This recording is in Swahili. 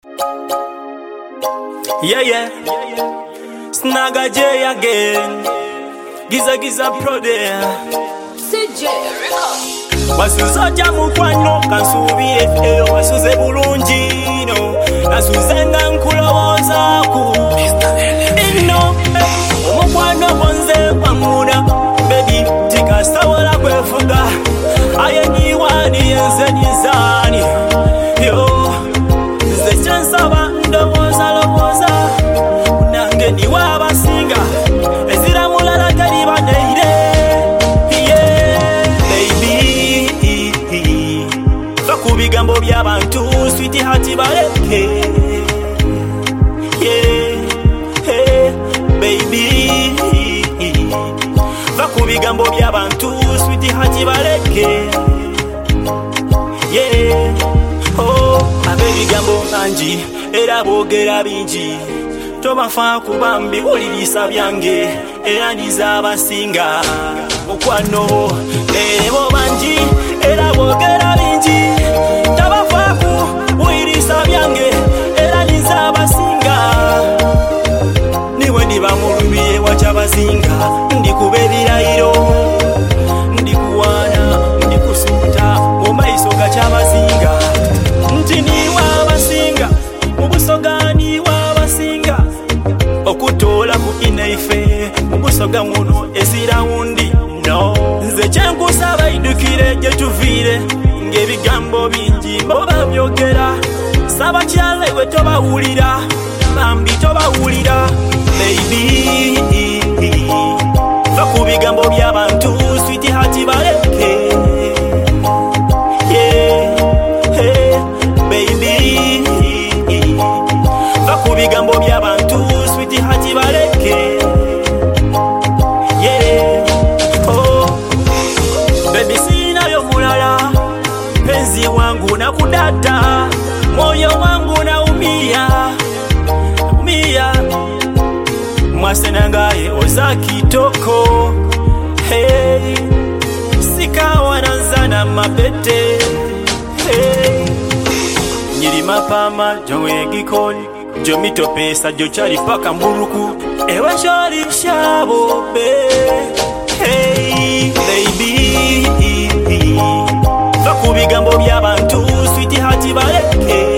Yeah. Snagga J again. Giza pro there. CJ Records. Wasuzoja mukwano kansubire eyo wasuze bulungi no. Nasuzenga nkulowoza ku ino omukwano bonze kwamuna baby tikasawola kwefuga ayenyiwani yenzenizani yo nze chansaba ndowoza lowoza nange niwe abasinga ezira mulala teri baneire bigambo by'abantu sweetheart baleke baby va ku bigambo by'abantu sweetheart baleke abe bigambo bangi era boogera bingi tobafa kubambi olirisa byange era niza abasinga mukwano ebo bangi era boogera bingi bamulubiye wachabazinga ndikubebirayiro ndikuwana ndikusuta omaiso gachabazinga nti niwe abasinga mubusogani wabasinga okutola ku inaife mubusoga muno ezirawundi no nze kyenkusaba idukire gye tuviire ng'ebigambo bingi boba byogera saba kyale we tobawulira bambi tobawulira baby va ku bigambo by'abantu sweetheart baleke baby va ku bigambo by'abantu sweetheart baleke baby sinayo mulala penzi wangu nakudata moyo wangu naumia mwasenangaye oza kitoko sikawa nanzana mapete nyiri mapama jowe gikoni jo mitopesa jo chali paka mburuku ewe shori shabo baby va ku bigambo by'abantu sweetheart baleke